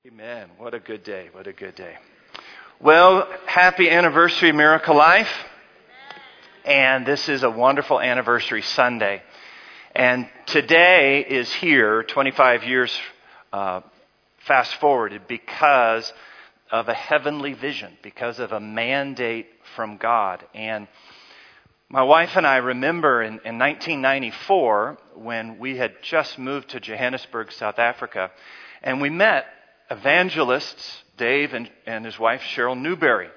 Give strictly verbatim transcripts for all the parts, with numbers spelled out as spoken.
Amen. What a good day. What a good day. Well, happy anniversary, Miracle Life. And this is a wonderful anniversary Sunday. And today is here, twenty-five years uh, fast forwarded, because of a heavenly vision, because of a mandate from God. And my wife and I remember in, in nineteen ninety-four, when we had just moved to Johannesburg, South Africa, and we met evangelists, Dave and, and his wife, Cheryl Newberry.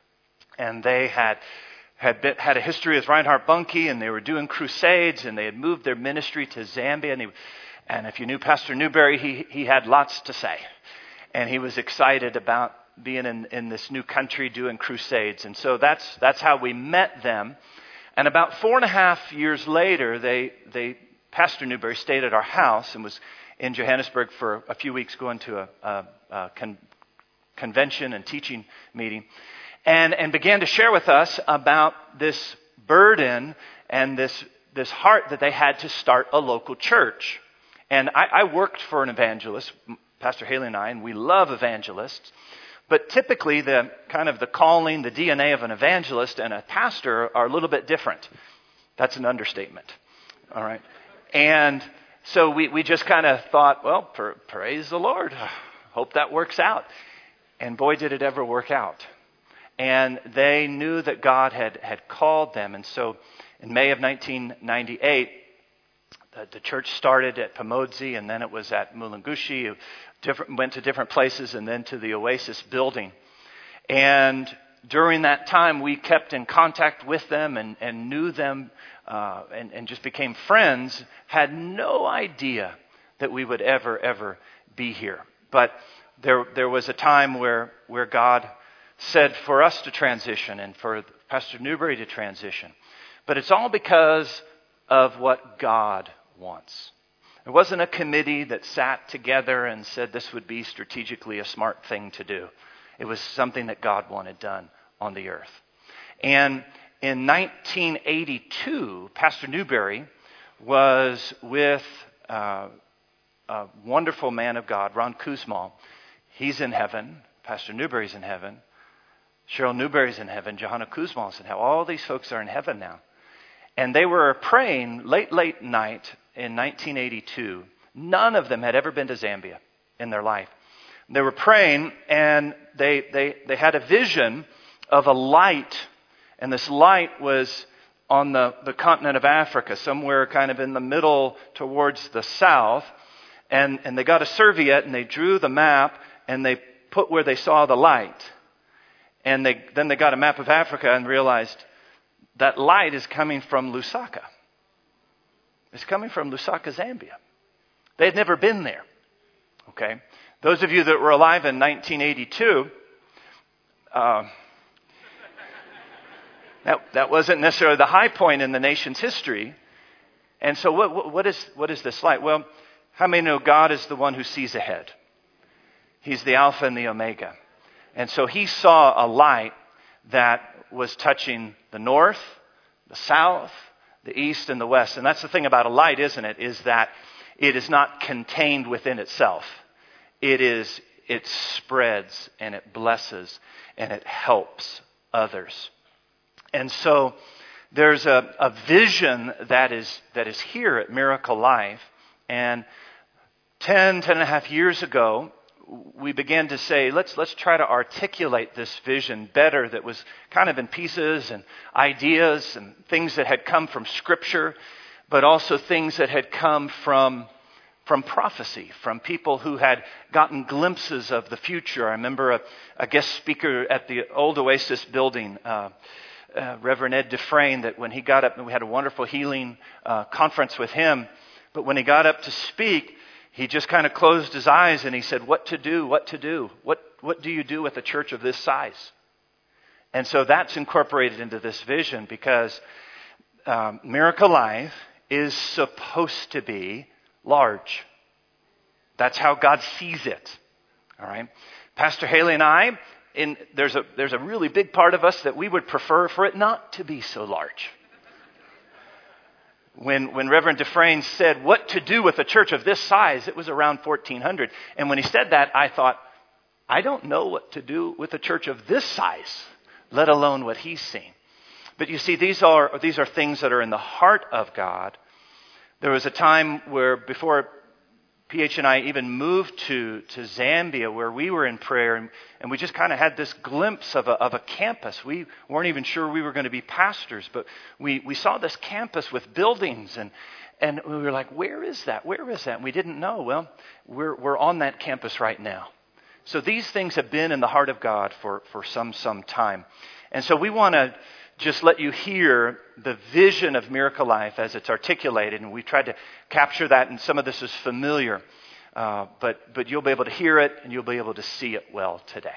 And they had had been, had a history with Reinhard Bonnke, and they were doing crusades, and they had moved their ministry to Zambia. And, he, and if you knew Pastor Newberry, he, he had lots to say. And he was excited about being in, in this new country doing crusades. And so that's that's how we met them. And about four and a half years later, they they Pastor Newberry stayed at our house and was in Johannesburg for a few weeks, going to a, a, a con, convention and teaching meeting, and and began to share with us about this burden and this this heart that they had to start a local church. And I, I worked for an evangelist, Pastor Haley and I, and we love evangelists. But typically, the kind of the calling, the D N A of an evangelist and a pastor are a little bit different. That's an understatement. All right. And so we, we just kind of thought, well, pra- praise the Lord. Hope that works out. And boy, did it ever work out. And they knew that God had, had called them. And so in May of nineteen ninety-eight, the, the church started at Pamodzi, and then it was at Mulungushi. Different, went to different places, and then to the Oasis building. And during that time, we kept in contact with them and, and knew them uh, and, and just became friends. Had no idea that we would ever, ever be here. But there there was a time where, where God said for us to transition and for Pastor Newberry to transition. But it's all because of what God wants. There wasn't a committee that sat together and said this would be strategically a smart thing to do. It was something that God wanted done on the earth. And in nineteen eighty-two, Pastor Newberry was with uh, a wonderful man of God, Ron Kuzmal. He's in heaven. Pastor Newberry's in heaven. Cheryl Newberry's in heaven. Johanna Kuzmal's in heaven. All these folks are in heaven now. And they were praying late, late night in nineteen eighty-two. None of them had ever been to Zambia in their life. They were praying, and they they they had a vision of a light, and this light was on the, the continent of Africa, somewhere kind of in the middle towards the south. And, and they got a serviette, and they drew the map, and they put where they saw the light. And they then they got a map of Africa and realized that light is coming from Lusaka. It's coming from Lusaka, Zambia. They had never been there. Okay? Those of you that were alive in nineteen eighty-two, uh, that, that wasn't necessarily the high point in the nation's history. And so what, what, is, what is this light? Well, how many know God is the one who sees ahead? He's the Alpha and the Omega. And so he saw a light that was touching the north, the south, the east, and the west. And that's the thing about a light, isn't it? Is that it is not contained within itself. It is, it spreads and it blesses and it helps others. And so there's a, a vision that is that is here at Miracle Life. And ten, ten and a half years ago, we began to say, let's let's try to articulate this vision better, that was kind of in pieces and ideas and things that had come from Scripture, but also things that had come from from prophecy, from people who had gotten glimpses of the future. I remember a, a guest speaker at the old Oasis building, uh, uh, Reverend Ed Dufresne, that when he got up, and we had a wonderful healing uh, conference with him, but when he got up to speak, he just kind of closed his eyes and he said, what to do, what to do? What what do you do with a church of this size? And so that's incorporated into this vision, because um, Miracle Life is supposed to be large. That's how God sees it. All right. Pastor Haley and I, in, there's a there's a really big part of us that we would prefer for it not to be so large. When when Reverend Dufresne said what to do with a church of this size, it was around fourteen hundred. And when he said that, I thought, I don't know what to do with a church of this size, let alone what he's seen. But you see, these are these are things that are in the heart of God. There was a time where before P H and I even moved to, to Zambia, where we were in prayer, and, and we just kind of had this glimpse of a, of a campus. We weren't even sure we were going to be pastors, but we, we saw this campus with buildings, and and we were like, where is that? Where is that? And we didn't know. Well, we're we're on that campus right now. So these things have been in the heart of God for, for some some time. And so we want to just let you hear the vision of Miracle Life as it's articulated. And we've tried to capture that, and some of this is familiar. Uh, but, but you'll be able to hear it, and you'll be able to see it well today.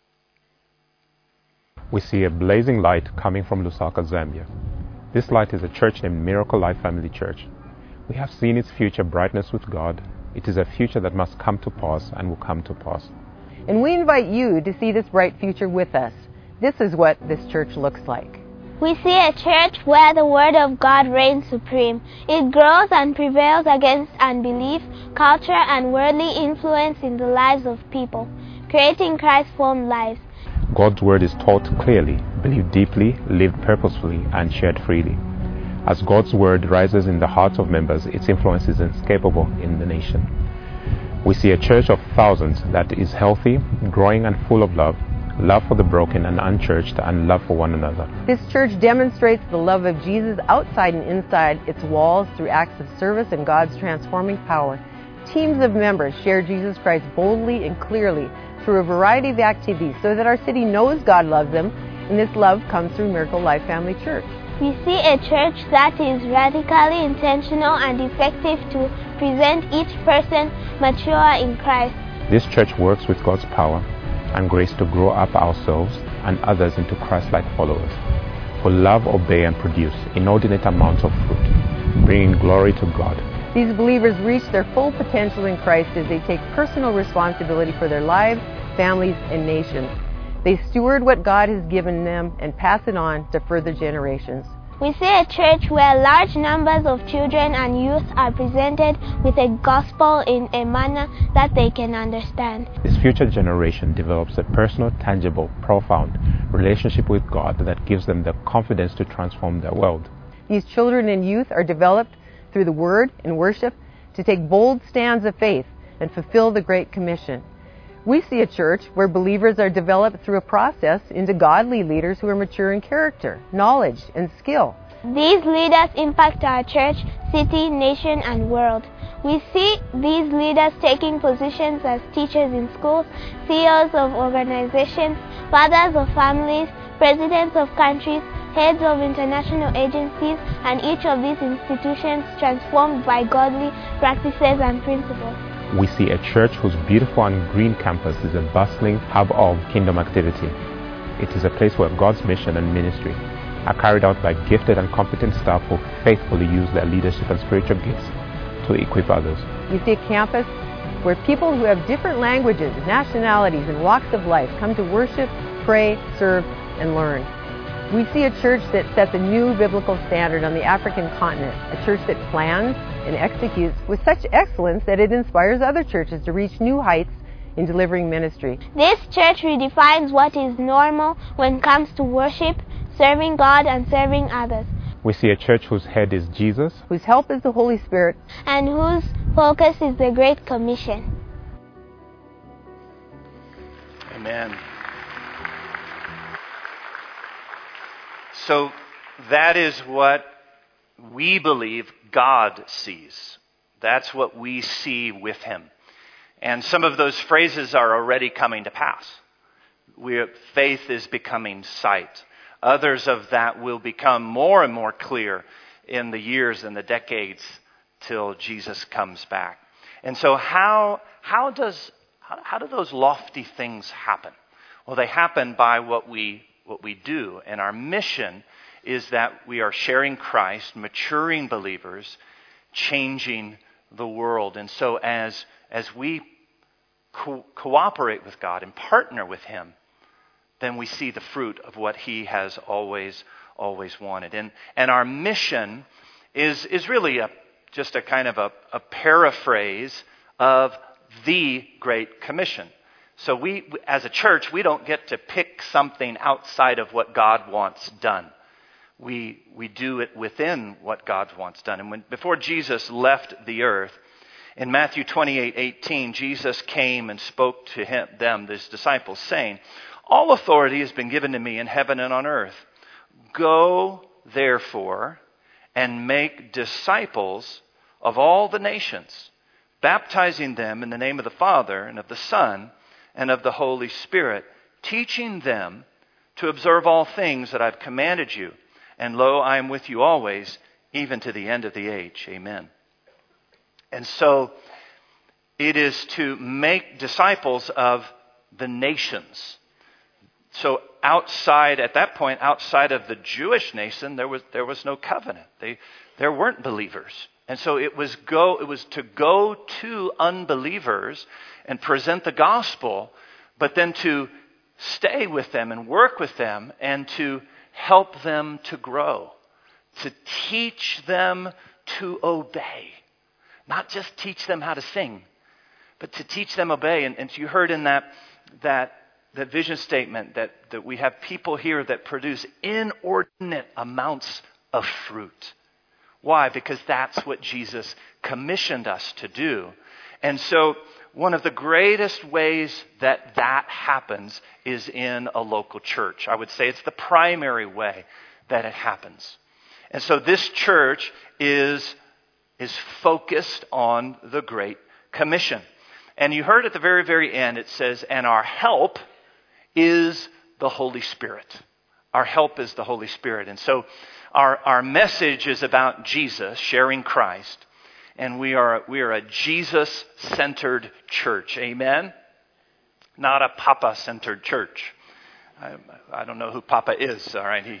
We see a blazing light coming from Lusaka, Zambia. This light is a church named Miracle Life Family Church. We have seen its future brightness with God. It is a future that must come to pass and will come to pass. And we invite you to see this bright future with us. This is what this church looks like. We see a church where the Word of God reigns supreme. It grows and prevails against unbelief, culture, and worldly influence in the lives of people, creating Christ-formed lives. God's Word is taught clearly, believed deeply, lived purposefully, and shared freely. As God's Word rises in the hearts of members, its influence is inescapable in the nation. We see a church of thousands that is healthy, growing, and full of love, love for the broken and unchurched, and love for one another. This church demonstrates the love of Jesus outside and inside its walls through acts of service and God's transforming power. Teams of members share Jesus Christ boldly and clearly through a variety of activities so that our city knows God loves them, and this love comes through Miracle Life Family Church. We see a church that is radically intentional and effective to present each person mature in Christ. This church works with God's power and grace to grow up ourselves and others into Christ-like followers, who love, obey, and produce inordinate amounts of fruit, bringing glory to God. These believers reach their full potential in Christ as they take personal responsibility for their lives, families, and nations. They steward what God has given them and pass it on to further generations. We see a church where large numbers of children and youth are presented with a gospel in a manner that they can understand. This future generation develops a personal, tangible, profound relationship with God that gives them the confidence to transform their world. These children and youth are developed through the Word and worship to take bold stands of faith and fulfill the Great Commission. We see a church where believers are developed through a process into godly leaders who are mature in character, knowledge, and skill. These leaders impact our church, city, nation, and world. We see these leaders taking positions as teachers in schools, C E Os of organizations, fathers of families, presidents of countries, heads of international agencies, and each of these institutions transformed by godly practices and principles. We see a church whose beautiful and green campus is a bustling hub of kingdom activity. It is a place where God's mission and ministry are carried out by gifted and competent staff who faithfully use their leadership and spiritual gifts to equip others. You see a campus where people who have different languages, nationalities, and walks of life come to worship, pray, serve, and learn. We see a church that sets a new biblical standard on the African continent, a church that plans and executes with such excellence that it inspires other churches to reach new heights in delivering ministry. This church redefines what is normal when it comes to worship, serving God, and serving others. We see a church whose head is Jesus, whose help is the Holy Spirit, and whose focus is the Great Commission. Amen. So that is what we believe God sees. That's what we see with Him. And some of those phrases are already coming to pass. We, faith is becoming sight. Others of that will become more and more clear in the years and the decades till Jesus comes back. And so how how does how, how do those lofty things happen? Well, they happen by what we what we do. And our mission is that we are sharing Christ, maturing believers, changing the world. And so as as we co- cooperate with God and partner with Him, then we see the fruit of what He has always, always wanted. And and our mission is is really a just a kind of a, a paraphrase of the Great Commission. So we, as a church, we don't get to pick something outside of what God wants done. We we do it within what God wants done. And when before Jesus left the earth, in Matthew twenty-eight eighteen, Jesus came and spoke to him, them, his disciples, saying, "All authority has been given to me in heaven and on earth. Go, therefore, and make disciples of all the nations, baptizing them in the name of the Father and of the Son and of the Holy Spirit, teaching them to observe all things that I've commanded you. And lo, I am with you always, even to the end of the age." Amen. And so it is to make disciples of the nations. So outside, at that point, outside of the Jewish nation, there was there was no covenant. They there weren't believers. And so it was go it was to go to unbelievers and present the gospel, but then to stay with them and work with them and to help them to grow, to teach them to obey. Not just teach them how to sing, but to teach them obey. And, and you heard in that that that vision statement that, that we have people here that produce inordinate amounts of fruit. Why? Because that's what Jesus commissioned us to do. And so one of the greatest ways that that happens is in a local church. I would say it's the primary way that it happens. And so this church is, is focused on the Great Commission. And you heard at the very, very end, it says, "And our help is the Holy Spirit." Our help is the Holy Spirit. And so our, our message is about Jesus, sharing Christ. And we are we are a Jesus-centered church. Amen? Not a Papa-centered church. I, I don't know who Papa is. All right, he.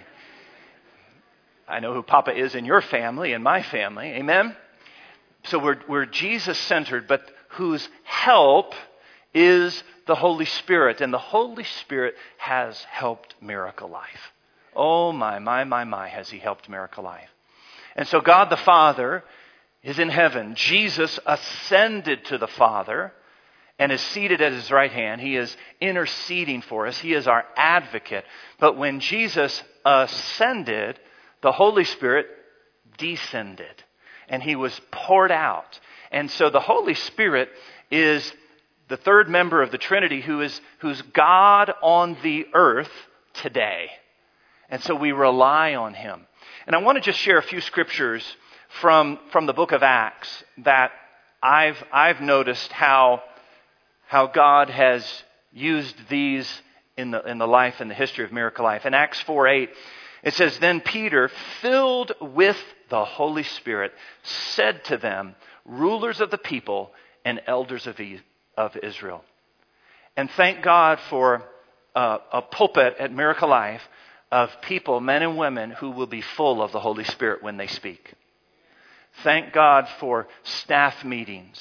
I know who Papa is in your family and my family. Amen? So we're we're Jesus-centered, but whose help is the Holy Spirit. And the Holy Spirit has helped Miracle Life. Oh my, my, my, my, has He helped Miracle Life. And so God the Father is in heaven. Jesus ascended to the Father and is seated at His right hand. He is interceding for us. He is our advocate. But when Jesus ascended, the Holy Spirit descended and He was poured out. And so the Holy Spirit is the third member of the Trinity who is who's God on the earth today. And so we rely on Him. And I want to just share a few scriptures from, from the book of Acts that I've I've noticed how how God has used these in the in the life and the history of Miracle Life. In Acts four eight, it says, "Then Peter, filled with the Holy Spirit, said to them, rulers of the people and elders of Israel, of Israel." And thank God for uh, a pulpit at Miracle Life of people, men and women, who will be full of the Holy Spirit when they speak. Thank God for staff meetings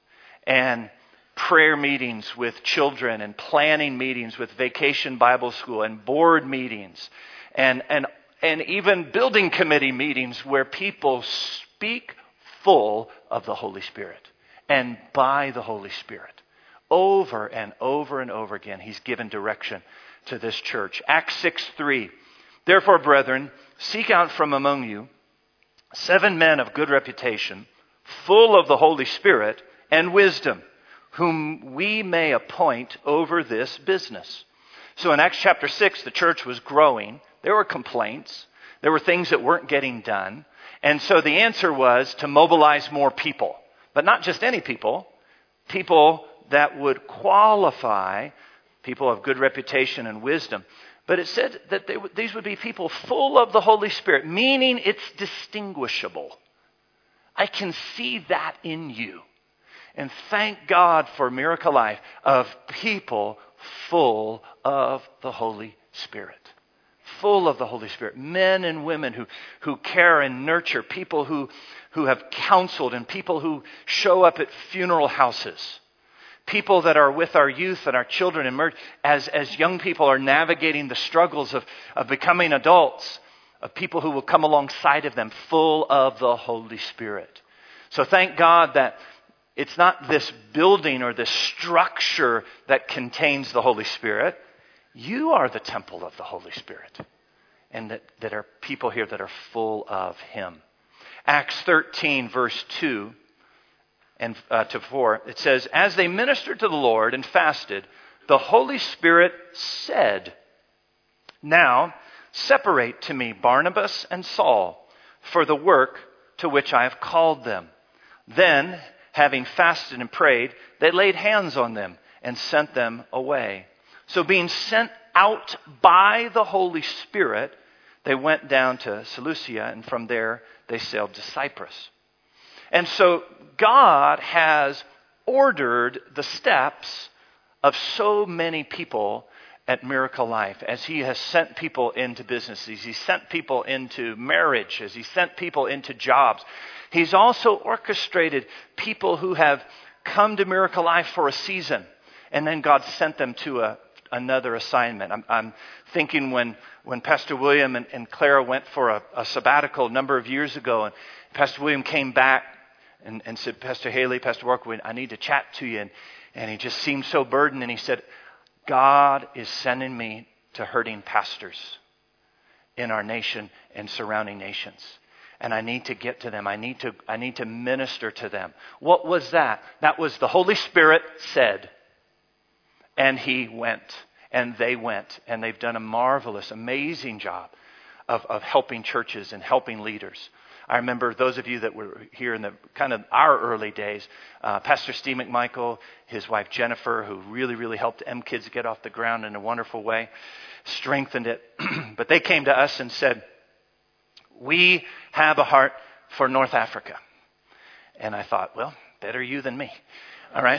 and prayer meetings with children and planning meetings with Vacation Bible School and board meetings and, and, and even building committee meetings where people speak full of the Holy Spirit and by the Holy Spirit. Over and over and over again, He's given direction to this church. Acts six three. "Therefore, brethren, seek out from among you seven men of good reputation, full of the Holy Spirit and wisdom, whom we may appoint over this business." So in Acts chapter six, the church was growing. There were complaints. There were things that weren't getting done. And so the answer was to mobilize more people. But not just any people. People that would qualify, people of good reputation and wisdom. But it said that they, these would be people full of the Holy Spirit, meaning it's distinguishable. I can see that in you. And thank God for Miracle Life of people full of the Holy Spirit. Full of the Holy Spirit. Men and women who, who care and nurture. People who, who have counseled and people who show up at funeral houses. People that are with our youth and our children and mer- as, as young people are navigating the struggles of, of becoming adults. Of people who will come alongside of them full of the Holy Spirit. So thank God that it's not this building or this structure that contains the Holy Spirit. You are the temple of the Holy Spirit. And that, that are people here that are full of Him. Acts thirteen, verse two and uh, to four, it says, as they ministered to the Lord and fasted, the Holy Spirit said, now separate to me Barnabas and Saul for the work to which I have called them. Then, having fasted and prayed, they laid hands on them and sent them away. So being sent out by the Holy Spirit, they went down to Seleucia, and from there they sailed to Cyprus. And so God has ordered the steps of so many people at Miracle Life, as He has sent people into businesses, He's sent people into marriage, as He sent people into jobs. He's also orchestrated people who have come to Miracle Life for a season, and then God sent them to a, another assignment. I'm, I'm thinking when, when Pastor William and, and Clara went for a, a sabbatical a number of years ago, and Pastor William came back and, and said, Pastor Haley, Pastor Walker, I need to chat to you. And, and he just seemed so burdened, and he said, God is sending me to hurting pastors in our nation and surrounding nations. And I need to get to them. I need to, I need to minister to them. What was that? That was the Holy Spirit said. And He went. And they went. And they've done a marvelous, amazing job of, of helping churches and helping leaders. I remember those of you that were here in the kind of our early days, uh, Pastor Steve McMichael, his wife Jennifer, who really, really helped M Kids get off the ground in a wonderful way, strengthened it. But they came to us and said, we have a heart for North Africa. And I thought, well, better you than me. All right.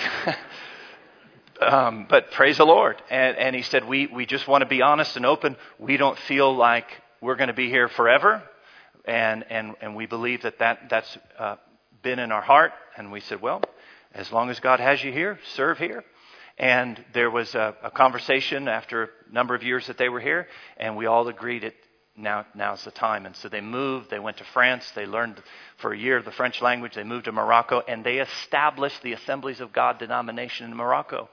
um, but praise the Lord. And, and he said, we, we just want to be honest and open. We don't feel like we're going to be here forever. And, and, and we believe that, that that's uh, been in our heart. And we said, well, as long as God has you here, serve here. And there was a, a conversation after a number of years that they were here. And we all agreed it. Now, now's the time. And so they moved. They went to France. They learned for a year the French language. They moved to Morocco, and they established the Assemblies of God denomination in Morocco.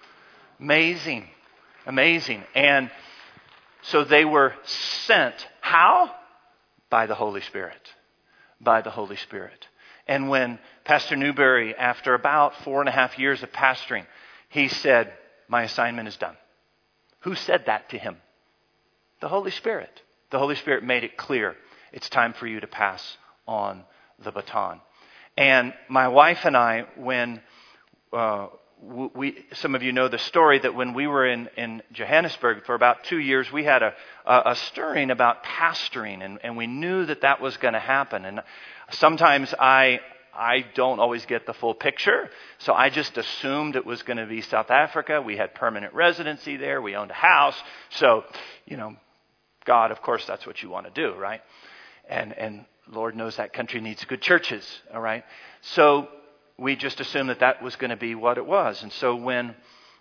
Amazing. Amazing. And so they were sent. How? By the Holy Spirit. By the Holy Spirit. And when Pastor Newberry, after about four and a half years of pastoring, he said, my assignment is done. Who said that to him? The Holy Spirit. The Holy Spirit made it clear. It's time for you to pass on the baton. And my wife and I, when uh, we, some of you know the story that when we were in, in Johannesburg for about two years, we had a, a, a stirring about pastoring, and, and we knew that that was going to happen. And sometimes I, I don't always get the full picture, so I just assumed it was going to be South Africa. We had permanent residency there. We owned a house. So, you know, God, of course, that's what you want to do, right? And and Lord knows that country needs good churches, all right? So we just assumed that that was going to be what it was. And so when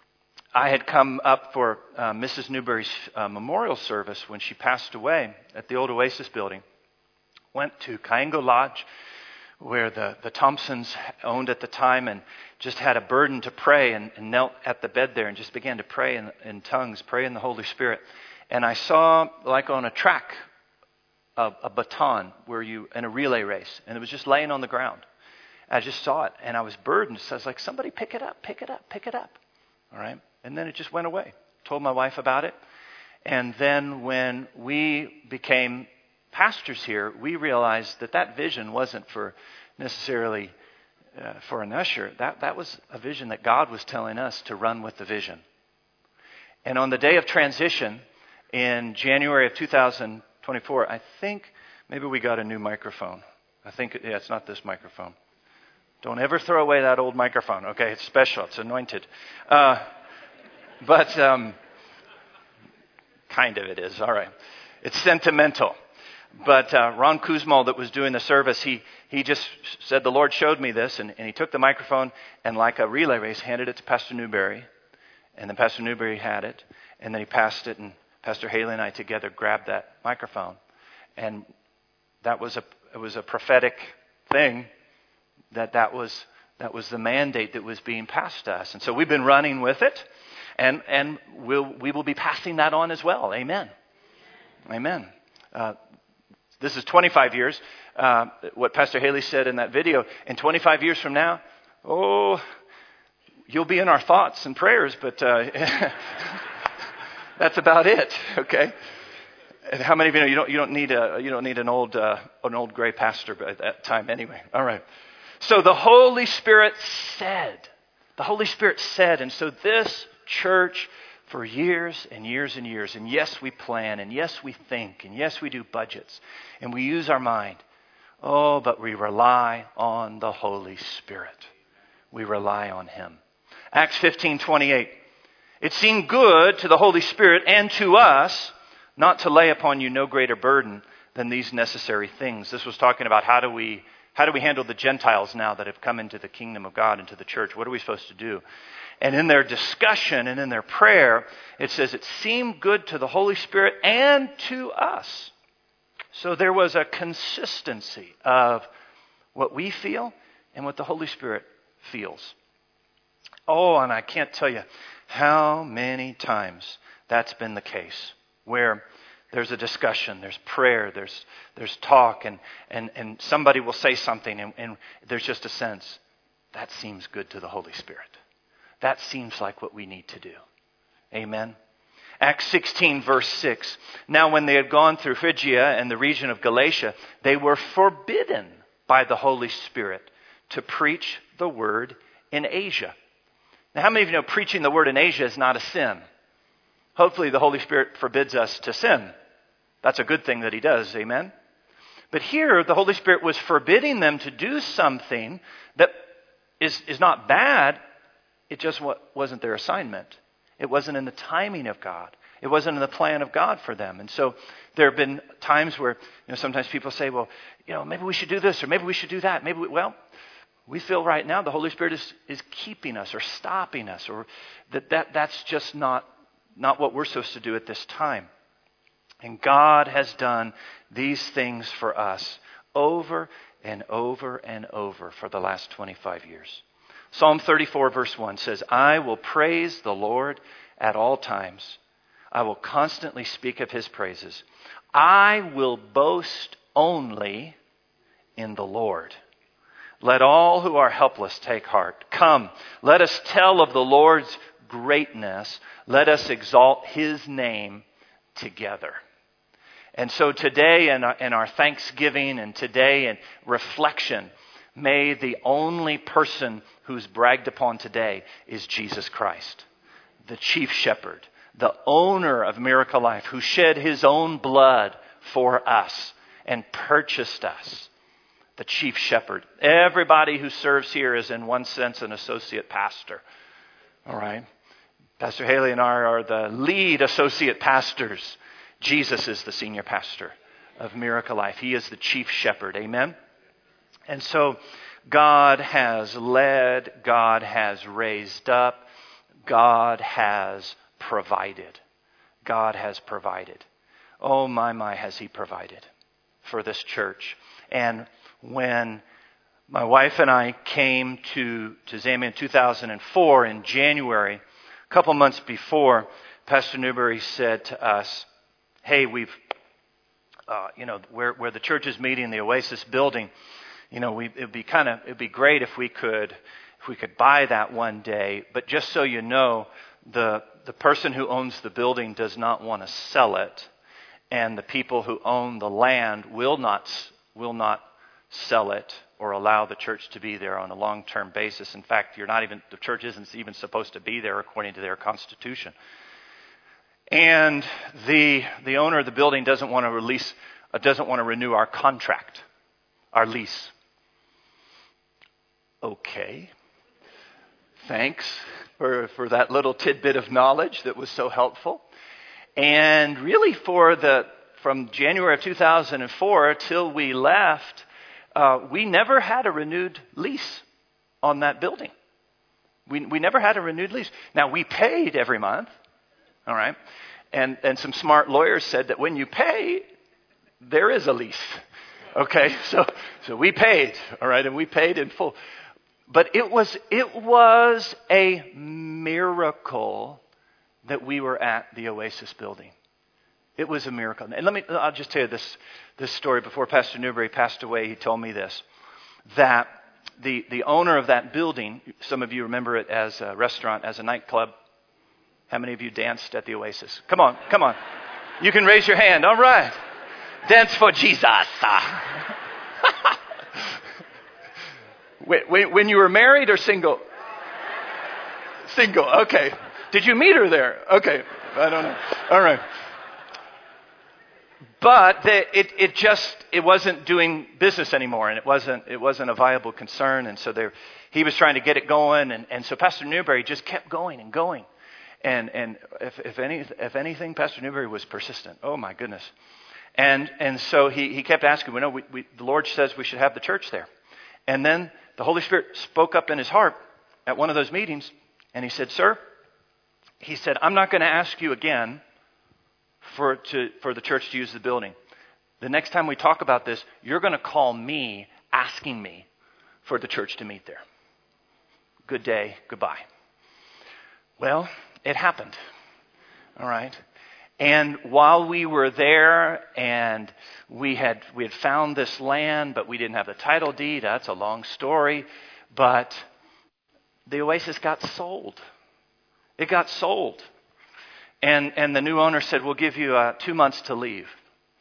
I had come up for uh, Missus Newberry's uh, memorial service when she passed away at the old Oasis building, went to Kaingo Lodge, where the, the Thompsons owned at the time, and just had a burden to pray, and, and knelt at the bed there and just began to pray in, in tongues, pray in the Holy Spirit. And I saw, like on a track, a, a baton where you in a relay race, and it was just laying on the ground. I just saw it, and I was burdened. So I was like, somebody pick it up, pick it up, pick it up. All right? And then it just went away. Told my wife about it. And then when we became pastors here, we realized that that vision wasn't for necessarily uh, for an usher. That, that was a vision that God was telling us to run with the vision. And on the day of transition, in January of two thousand twenty-four, I think maybe we got a new microphone. I think, yeah, it's not this microphone. Don't ever throw away that old microphone, okay? It's special. It's anointed. Uh, but um, kind of it is. All right. It's sentimental. But uh, Ron Kuzmal that was doing the service, he he just said, the Lord showed me this, and, and he took the microphone and like a relay race, handed it to Pastor Newberry. And then Pastor Newberry had it, and then he passed it, and Pastor Haley and I together grabbed that microphone, and that was a it was a prophetic thing that that was That was the mandate that was being passed to us. And so we've been running with it, and, and we'll, we will be passing that on as well. Amen. Amen. Uh, this is twenty-five years. Uh, what Pastor Haley said in that video, in twenty-five years from now, oh, you'll be in our thoughts and prayers, but uh, that's about it, okay? And how many of you know you don't you don't need a you don't need an old uh, an old gray pastor at that time anyway? All right. So the Holy Spirit said, the Holy Spirit said, and so this church for years and years and years, and yes, we plan, and yes, we think, and yes, we do budgets, and we use our mind. Oh, but we rely on the Holy Spirit. We rely on Him. Acts fifteen twenty-eight. It seemed good to the Holy Spirit and to us not to lay upon you no greater burden than these necessary things. This was talking about how do we how do we handle the Gentiles now that have come into the kingdom of God, into the church? What are we supposed to do? And in their discussion and in their prayer, it says it seemed good to the Holy Spirit and to us. So there was a consistency of what we feel and what the Holy Spirit feels. Oh, and I can't tell you how many times that's been the case, where there's a discussion, there's prayer, there's there's talk, and and, and somebody will say something, and, and there's just a sense, that seems good to the Holy Spirit. That seems like what we need to do. Amen. Acts sixteen, verse six. Now when they had gone through Phrygia and the region of Galatia, they were forbidden by the Holy Spirit to preach the word in Asia. Now, how many of you know preaching the word in Asia is not a sin? Hopefully the Holy Spirit forbids us to sin. That's a good thing that He does. Amen? But here, the Holy Spirit was forbidding them to do something that is, is not bad. It just wasn't their assignment. It wasn't in the timing of God. It wasn't in the plan of God for them. And so there have been times where, you know, sometimes people say, well, you know, maybe we should do this or maybe we should do that. Maybe we, well, we feel right now the Holy Spirit is, is keeping us or stopping us, or that, that that's just not, not what we're supposed to do at this time. And God has done these things for us over and over and over for the last twenty-five years. Psalm thirty-four verse one says, I will praise the Lord at all times. I will constantly speak of His praises. I will boast only in the Lord. Let all who are helpless take heart. Come, let us tell of the Lord's greatness. Let us exalt His name together. And so today in our, in our Thanksgiving and today in reflection, may the only person who's bragged upon today is Jesus Christ, the chief shepherd, the owner of Miracle Life, who shed His own blood for us and purchased us, the chief shepherd. Everybody who serves here is in one sense an associate pastor. All right? Pastor Haley and I are the lead associate pastors. Jesus is the senior pastor of Miracle Life. He is the chief shepherd. Amen? And so God has led, God has raised up, God has provided. God has provided. Oh, my, my, has He provided for this church. And when my wife and I came to, to Zambia in two thousand four in January, a couple months before, Pastor Newberry said to us, hey, we've, uh, you know, where, where the church is meeting, the Oasis building, you know, we, it'd be kind of, it'd be great if we could, if we could buy that one day. But just so you know, the the person who owns the building does not want to sell it, and the people who own the land will not will not sell it or allow the church to be there on a long-term basis. In fact, you're not even the church isn't even supposed to be there according to their constitution. And the the owner of the building doesn't want to release uh, doesn't want to renew our contract, our lease. Okay. Thanks for, for that little tidbit of knowledge that was so helpful. And really for the from January of two thousand four till we left, uh, we never had a renewed lease on that building. We we never had a renewed lease. Now, we paid every month, all right? And and some smart lawyers said that when you pay, there is a lease. Okay, so so we paid, all right, and we paid in full. But it was it was a miracle that we were at the Oasis building. It was a miracle. And let me, I'll just tell you this, this story. Before Pastor Newberry passed away, he told me this, that the, the owner of that building, some of you remember it as a restaurant, as a nightclub. How many of you danced at the Oasis? Come on, come on. You can raise your hand. All right. Dance for Jesus. When you were married or single? Single, okay. Did you meet her there? Okay, I don't know. All right. But the, it, it just, it wasn't doing business anymore, and it wasn't it wasn't a viable concern, and so there, he was trying to get it going, and, and so Pastor Newberry just kept going and going. And and if, if any if anything, Pastor Newberry was persistent. Oh my goodness. And and so he, he kept asking, well, no, we, we, the Lord says we should have the church there. And then the Holy Spirit spoke up in his heart at one of those meetings, and he said, sir, he said, I'm not going to ask you again for to for the church to use the building. The next time we talk about this, you're going to call me asking me for the church to meet there. Good day, goodbye. Well, it happened. All right. And while we were there and we had we had found this land, but we didn't have the title deed. That's a long story. But the Oasis got sold. It got sold. And and the new owner said, we'll give you uh, two months to leave.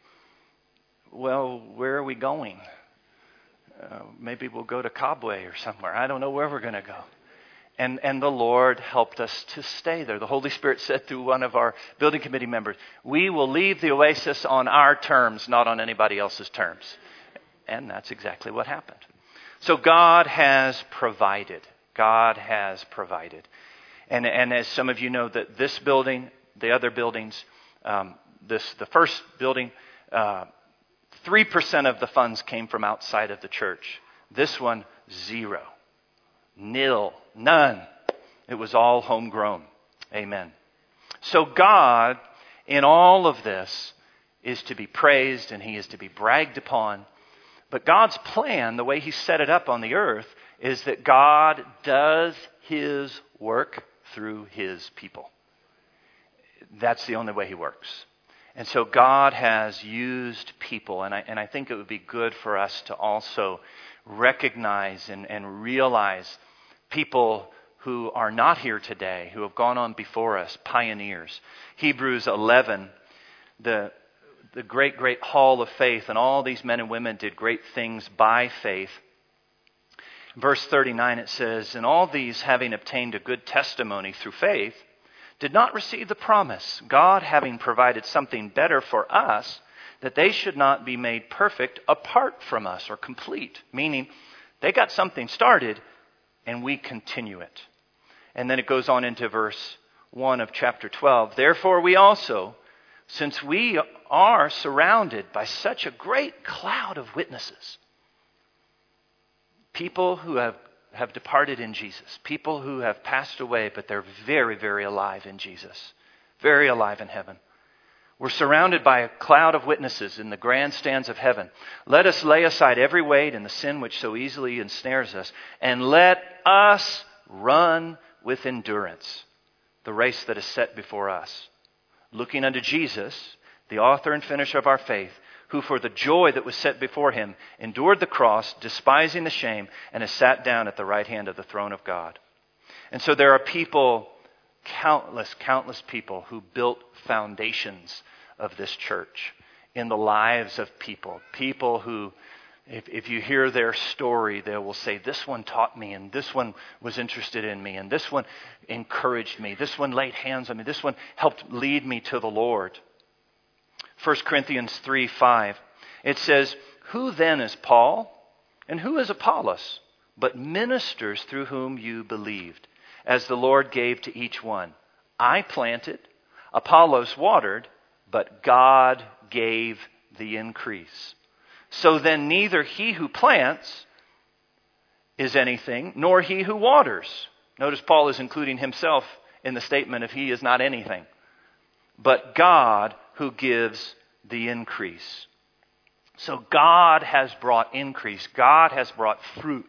Well, where are we going? Uh, maybe we'll go to Cobway or somewhere. I don't know where we're going to go. And and the Lord helped us to stay there. The Holy Spirit said through one of our building committee members, we will leave the Oasis on our terms, not on anybody else's terms. And that's exactly what happened. So God has provided. God has provided. And and as some of you know, that this building, the other buildings, um, this the first building, uh, three percent of the funds came from outside of the church. This one, zero. Nil. None. It was all homegrown. Amen. So God, in all of this, is to be praised and he is to be bragged upon. But God's plan, the way he set it up on the earth, is that God does his work through his people. That's the only way he works. And so God has used people, and I, and I think it would be good for us to also recognize and, and realize people who are not here today, who have gone on before us, pioneers. Hebrews eleven, the, the great, great hall of faith, and all these men and women did great things by faith. Verse thirty-nine, it says, and all these, having obtained a good testimony through faith, did not receive the promise, God having provided something better for us, that they should not be made perfect apart from us, or complete. Meaning, they got something started, and we continue it. And then it goes on into verse one of chapter twelve. Therefore we also, since we are surrounded by such a great cloud of witnesses, people who have, have departed in Jesus, people who have passed away, but they're very, very alive in Jesus, very alive in heaven. We're surrounded by a cloud of witnesses in the grandstands of heaven. Let us lay aside every weight and the sin which so easily ensnares us, and let us run with endurance the race that is set before us, looking unto Jesus, the author and finisher of our faith, who for the joy that was set before him endured the cross, despising the shame, and has sat down at the right hand of the throne of God. And so there are people, countless, countless people who built foundations of this church in the lives of people. People who, if, if you hear their story, they will say, this one taught me, and this one was interested in me, and this one encouraged me, this one laid hands on me, this one helped lead me to the Lord. First Corinthians three five, it says, who then is Paul, and who is Apollos, but ministers through whom you believed, as the Lord gave to each one. I planted, Apollos watered, but God gave the increase. So then neither he who plants is anything, nor he who waters. Notice Paul is including himself in the statement of he is not anything, but God who gives the increase. So God has brought increase. God has brought fruit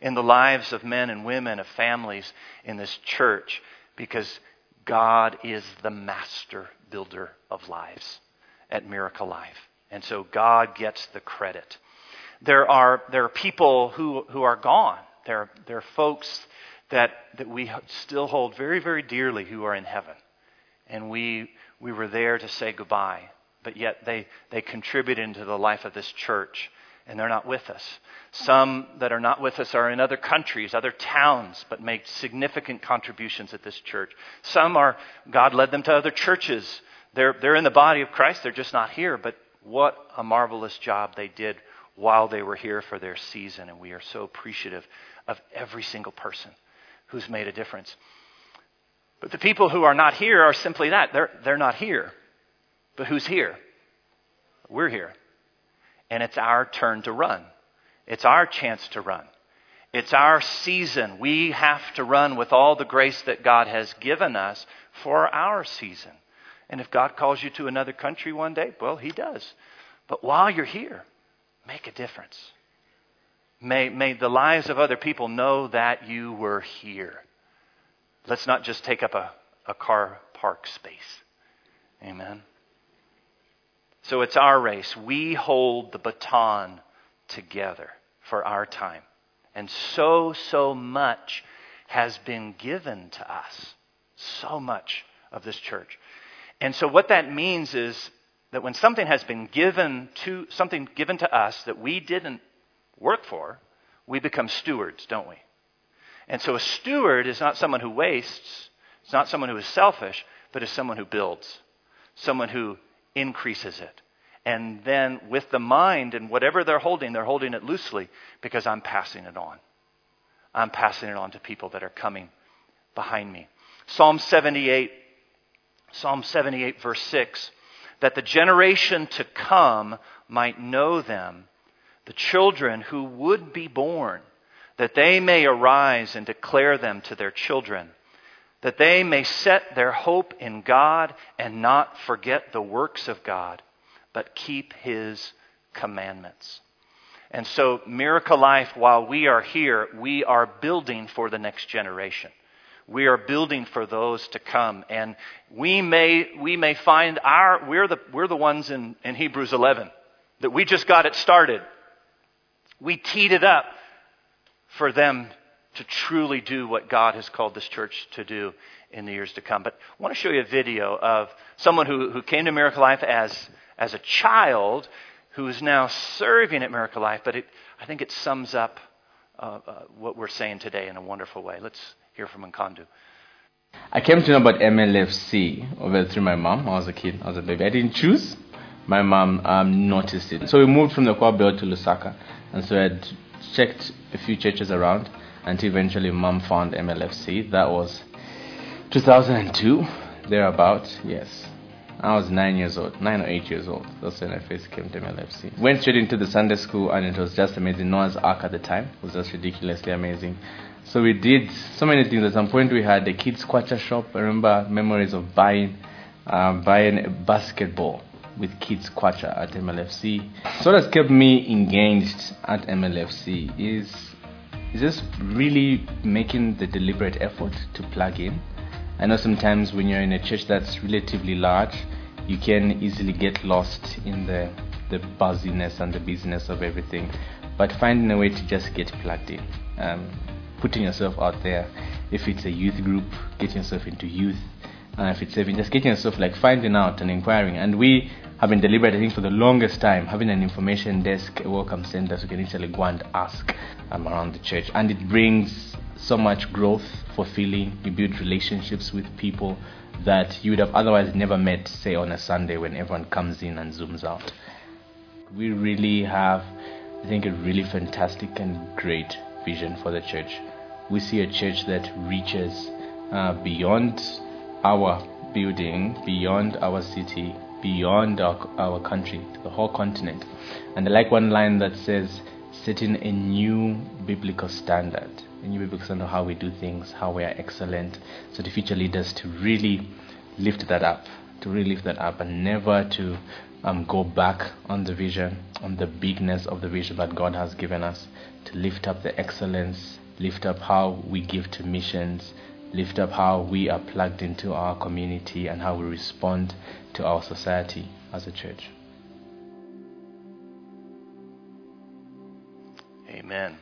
in the lives of men and women, of families in this church, because God is the master builder of lives at Miracle Life. And so God gets the credit. There are there are people who, who are gone. There, there are folks that, that we still hold very, very dearly who are in heaven. And we we were there to say goodbye. But yet they, they contribute into the life of this church, and they're not with us. Some that are not with us are in other countries, other towns, but make significant contributions at this church. Some are, God led them to other churches. They're, they're in the body of Christ, they're just not here. But what a marvelous job they did while they were here for their season. And we are so appreciative of every single person who's made a difference. But the people who are not here are simply that. They're, they're not here. But who's here? We're here. And it's our turn to run. It's our chance to run. It's our season. We have to run with all the grace that God has given us for our season. And if God calls you to another country one day, well, He does. But while you're here, make a difference. May, may the lives of other people know that you were here. Let's not just take up a, a car park space. Amen. So it's our race. We hold the baton together for our time. And so, so much has been given to us. So much of this church. And so what that means is that when something has been given to, something given to us that we didn't work for, we become stewards, don't we? And so a steward is not someone who wastes. It's not someone who is selfish, but is someone who builds. Someone who increases it. And then with the mind and whatever they're holding, they're holding it loosely because I'm passing it on. I'm passing it on to people that are coming behind me. Psalm seventy-eight, Psalm seventy-eight verse six, that the generation to come might know them, the children who would be born, that they may arise and declare them to their children, that they may set their hope in God and not forget the works of God, but keep His commandments. And so, Miracle Life, while we are here, we are building for the next generation. We are building for those to come. And we may we may find our, we're the we're the ones in, in Hebrews eleven, that we just got it started. We teed it up for them to truly do what God has called this church to do in the years to come. But I want to show you a video of someone who, who came to Miracle Life as, as a child who is now serving at Miracle Life. But it, I think it sums up uh, uh, what we're saying today in a wonderful way. Let's hear from Nkandu. I came to know about M L F C over through my mom. I was a kid. I was a baby. I didn't choose. My mom um, noticed it. So we moved from the Kwa Belt to Lusaka. And so I had checked a few churches around until eventually mom found M L F C. That was two thousand two, thereabout, yes. I was nine years old, nine or eight years old. That's when I first came to M L F C. Went straight into the Sunday school and it was just amazing. Noah's Ark at the time was just ridiculously amazing. So we did so many things. At some point we had a kids' kwacha shop. I remember memories of buying, um, buying a basketball with kids' kwacha at M L F C. So what has kept me engaged at M L F C is, is just really making the deliberate effort to plug in. I know sometimes when you're in a church that's relatively large, you can easily get lost in the, the buzziness and the business of everything. But finding a way to just get plugged in, um, putting yourself out there. If it's a youth group, getting yourself into youth. Uh, if it's even just getting yourself like finding out and inquiring. And we have been deliberate, I think, for the longest time, having an information desk, a welcome center, so you can actually go and ask um, around the church. And it brings so much growth, fulfilling. You build relationships with people that you would have otherwise never met, say, on a Sunday when everyone comes in and zooms out. We really have, I think, a really fantastic and great vision for the church. We see a church that reaches uh, beyond our building, beyond our city, beyond our, our country, to the whole continent. And I like one line that says, setting a new biblical standard, a new biblical standard of how we do things, how we are excellent. So the future leaders to really lift that up, to really lift that up and never to um, go back on the vision, on the bigness of the vision that God has given us, to lift up the excellence lift up how we give to missions, lift up how we are plugged into our community and how we respond to our society as a church. Amen.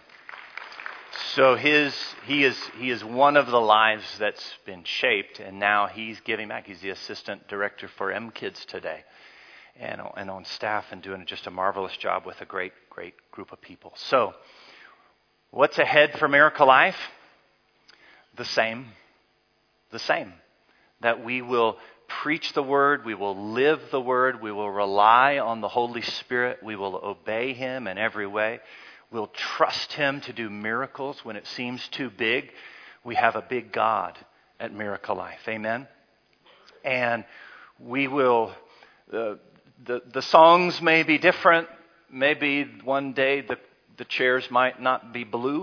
So his he is he is one of the lives that's been shaped, and now he's giving back. He's the assistant director for M Kids today, and and on staff and doing just a marvelous job with a great great group of people. So, what's ahead for Miracle Life? The same, the same. That we will preach the word, we will live the word, we will rely on the Holy Spirit, we will obey Him in every way. We'll trust Him to do miracles when it seems too big. We have a big God at Miracle Life. Amen? And we will, uh, the, the songs may be different. Maybe one day the, the chairs might not be blue.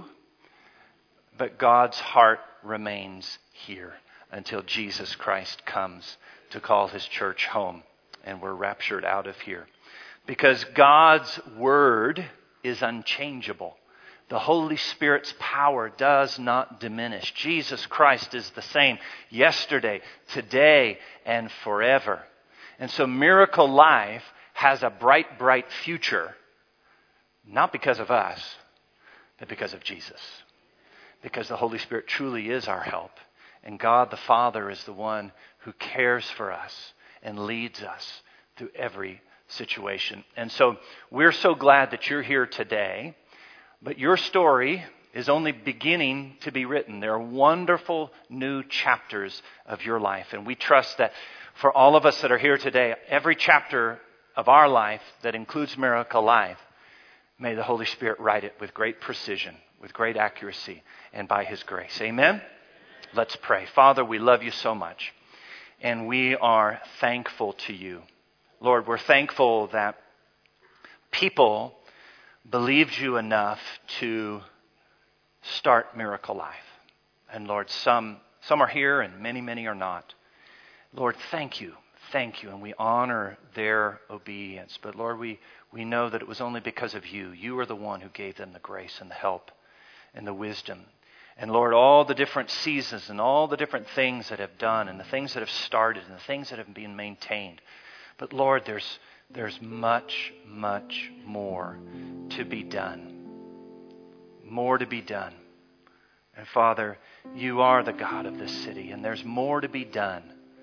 But God's heart remains here until Jesus Christ comes to call His church home. And we're raptured out of here. Because God's word is unchangeable. The Holy Spirit's power does not diminish. Jesus Christ is the same yesterday, today, and forever. And so Miracle Life has a bright, bright future, not because of us, but because of Jesus. Because the Holy Spirit truly is our help. And God the Father is the one who cares for us and leads us through every situation. And so we're so glad that you're here today, but your story is only beginning to be written. There are wonderful new chapters of your life, and we trust that for all of us that are here today, every chapter of our life that includes Miracle Life, may the Holy Spirit write it with great precision, with great accuracy, and by His grace. Amen? Let's pray. Father, we love you so much, and we are thankful to you. Lord, we're thankful that people believed you enough to start Miracle Life. And Lord, some some are here and many, many are not. Lord, thank you. Thank you. And we honor their obedience. But Lord, we, we know that it was only because of you. You are the one who gave them the grace and the help and the wisdom. And Lord, all the different seasons and all the different things that have done and the things that have started and the things that have been maintained. But Lord, there's there's much, much more to be done. More to be done. And Father, you are the God of this city, and there's more to be done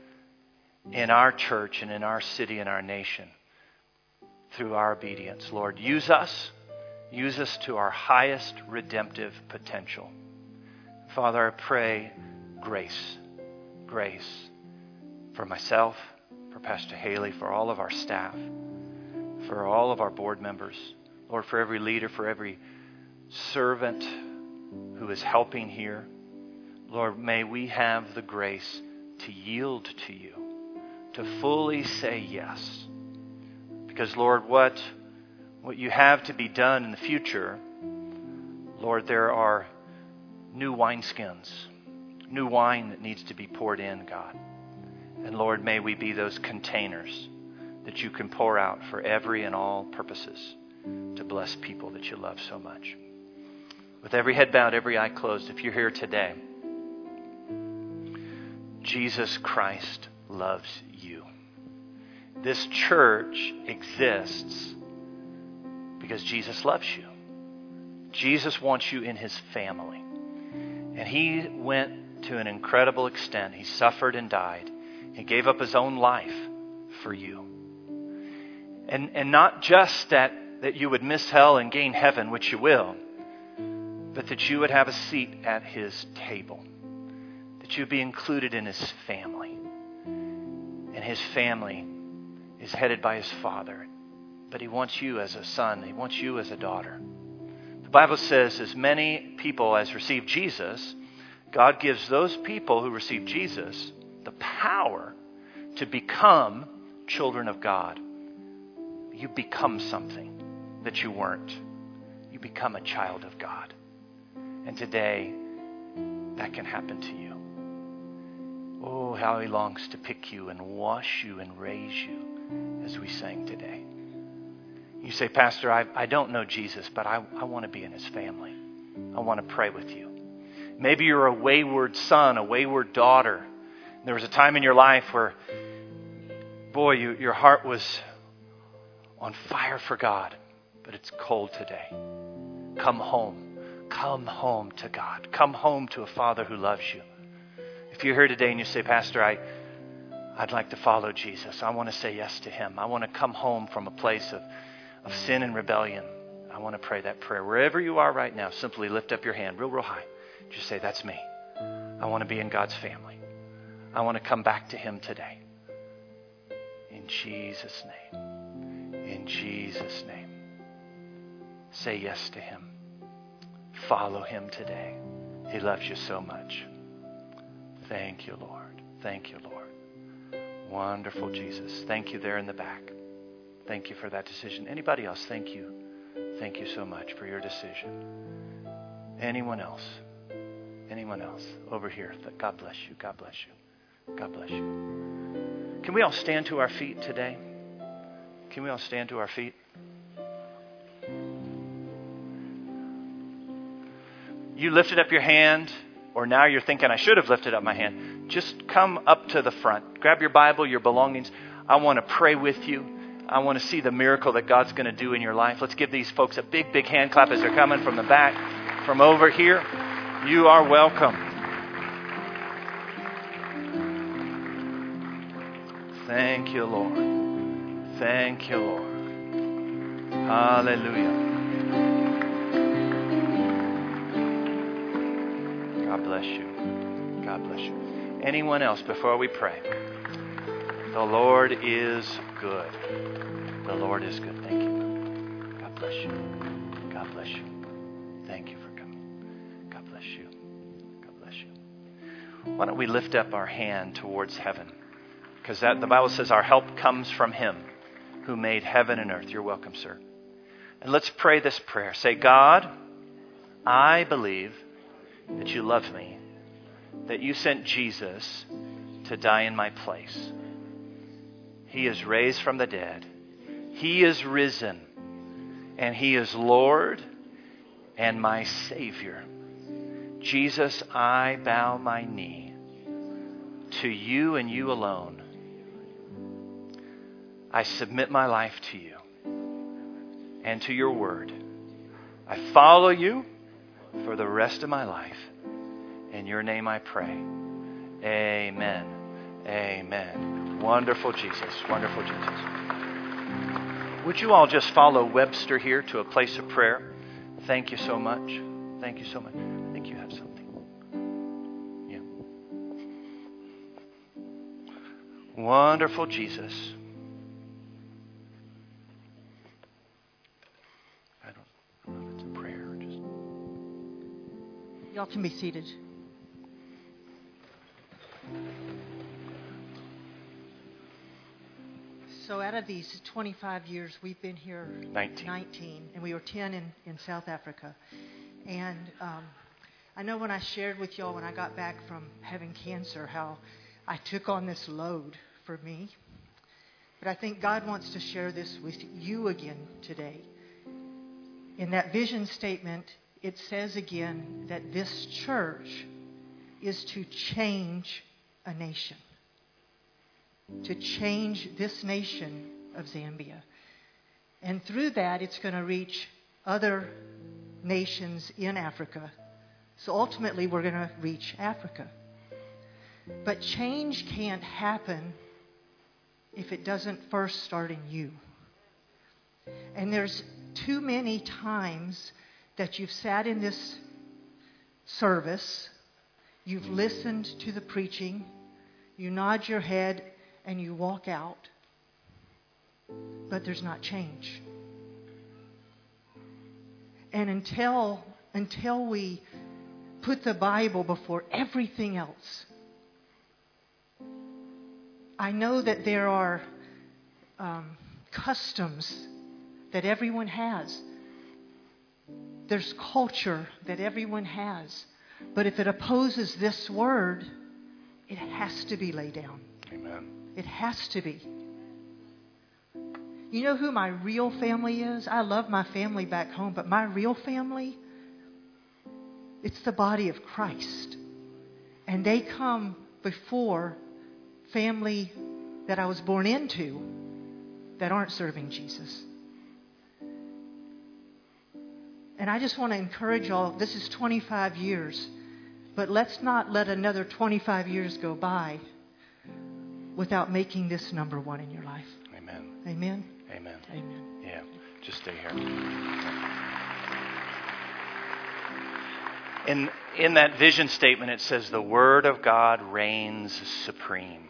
in our church and in our city and our nation through our obedience. Lord, use us. Use us to our highest redemptive potential. Father, I pray grace. Grace for myself, for Pastor Haley, for all of our staff, for all of our board members, Lord, for every leader, for every servant who is helping here. Lord, may we have the grace to yield to you, to fully say yes. Because, Lord, what, what you have to be done in the future, Lord, there are new wineskins, new wine that needs to be poured in, God. And Lord, may we be those containers that you can pour out for every and all purposes to bless people that you love so much. With every head bowed, every eye closed, if you're here today, Jesus Christ loves you. This church exists because Jesus loves you. Jesus wants you in His family. And He went to an incredible extent. He suffered and died. He gave up His own life for you. And and not just that, that you would miss hell and gain heaven, which you will, but that you would have a seat at His table. That you would be included in His family. And His family is headed by His Father. But He wants you as a son. He wants you as a daughter. The Bible says as many people as receive Jesus, God gives those people who receive Jesus the power to become children of God. You become something that you weren't. You become a child of God. And today, that can happen to you. Oh, how He longs to pick you and wash you and raise you as we sang today. You say, Pastor, I, I don't know Jesus, but I, I want to be in His family. I want to pray with you. Maybe you're a wayward son, a wayward daughter. There was a time in your life where, boy, you, your heart was on fire for God, but it's cold today. Come home. Come home to God. Come home to a Father who loves you. If you're here today and you say, Pastor, I, I'd like to follow Jesus. I want to say yes to Him. I want to come home from a place of, of sin and rebellion. I want to pray that prayer. Wherever you are right now, simply lift up your hand real, real high. Just say, that's me. I want to be in God's family. I want to come back to Him today. In Jesus' name. In Jesus' name. Say yes to Him. Follow Him today. He loves you so much. Thank you, Lord. Thank you, Lord. Wonderful Jesus. Thank you there in the back. Thank you for that decision. Anybody else? Thank you. Thank you so much for your decision. Anyone else? Anyone else? Over here. God bless you. God bless you. God bless you. Can we all stand to our feet today? Can we all stand to our feet? You lifted up your hand, or now you're thinking, I should have lifted up my hand. Just come up to the front. Grab your Bible, your belongings. I want to pray with you. I want to see the miracle that God's going to do in your life. Let's give these folks a big, big hand clap as they're coming from the back, from over here. You are welcome. Thank you, Lord. Thank you, Lord. Hallelujah. God bless you. God bless you. Anyone else before we pray? The Lord is good. The Lord is good. Thank you. God bless you. God bless you. Thank you for coming. God bless you. God bless you. Why don't we lift up our hand towards heaven? Because that the Bible says our help comes from Him who made heaven and earth. You're welcome, sir. And let's pray this prayer. Say, God, I believe that you love me, that you sent Jesus to die in my place. He is raised from the dead. He is risen. And He is Lord and my Savior. Jesus, I bow my knee to you and you alone. I submit my life to you and to your word. I follow you for the rest of my life. In your name I pray. Amen. Amen. Wonderful Jesus. Wonderful Jesus. Would you all just follow Webster here to a place of prayer? Thank you so much. Thank you so much. I think you have something. Yeah. Wonderful Jesus. I don't, I don't know if it's a prayer or just... Y'all can be seated. So out of these twenty-five years, we've been here nineteen, nineteen and we were ten in, in South Africa. And um, I know when I shared with y'all when I got back from having cancer, how I took on this load for me. But I think God wants to share this with you again today. In that vision statement, it says again that this church is to change a nation. To change this nation of Zambia. And through that, it's going to reach other nations in Africa. So ultimately, we're going to reach Africa. But change can't happen if it doesn't first start in you. And there's too many times that you've sat in this service, you've listened to the preaching, you nod your head, and you walk out, but there's not change. And until until we put the Bible before everything else, I know that there are um, customs that everyone has. There's culture that everyone has. But if it opposes this word, it has to be laid down. Amen. It has to be. You know who my real family is? I love my family back home, but my real family It's the body of Christ. And they come before family that I was born into that aren't serving Jesus. And I just want to encourage y'all, this is twenty-five years, but let's not let another twenty-five years go by without making this number one in your life. Amen. Amen? Amen. Amen. Yeah, just stay here. In, in that vision statement, it says the Word of God reigns supreme.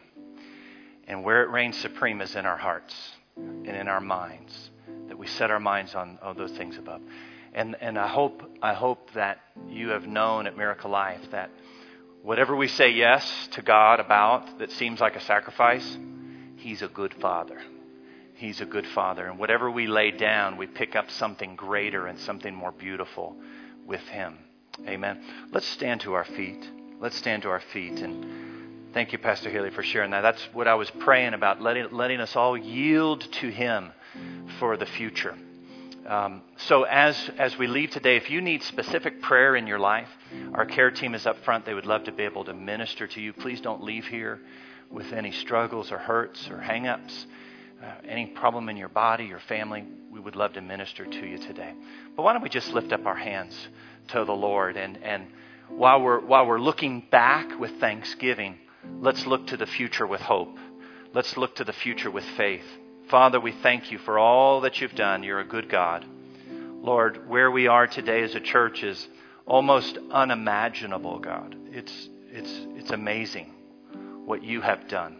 And where it reigns supreme is in our hearts and in our minds, that we set our minds on, on those things above. And and I hope I hope that you have known at Miracle Life that whatever we say yes to God about that seems like a sacrifice, He's a good Father. He's a good Father. And whatever we lay down, we pick up something greater and something more beautiful with Him. Amen. Let's stand to our feet. Let's stand to our feet. And thank you, Pastor Haley, for sharing that. That's what I was praying about, letting, letting us all yield to Him for the future. Um, so as as we leave today, if you need specific prayer in your life, our care team is up front. They would love to be able to minister to you. Please don't leave here with any struggles or hurts or hang-ups, uh, any problem in your body, your family. We would love to minister to you today. But why don't we just lift up our hands to the Lord, and and while we're while we're looking back with thanksgiving, let's look to the future with hope. Let's look to the future with faith. Father, we thank you for all that you've done. You're a good God. Lord, where we are today as a church is almost unimaginable, God. It's it's it's amazing what you have done.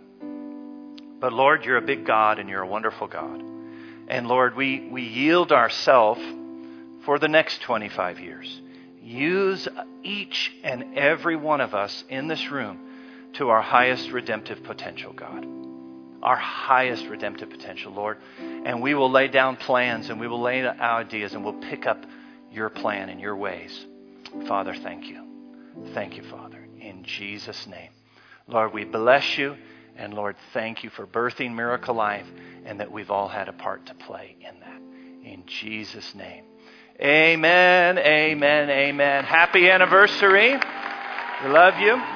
But Lord, you're a big God and you're a wonderful God. And Lord, we, we yield ourselves for the next twenty-five years. Use each and every one of us in this room to our highest redemptive potential, God. Our highest redemptive potential, Lord. And we will lay down plans and we will lay out ideas and we'll pick up your plan and your ways. Father, thank you. Thank you, Father. In Jesus' name. Lord, we bless you. And Lord, thank you for birthing Miracle Life and that we've all had a part to play in that. In Jesus' name. Amen, amen, amen. Happy anniversary. We love you.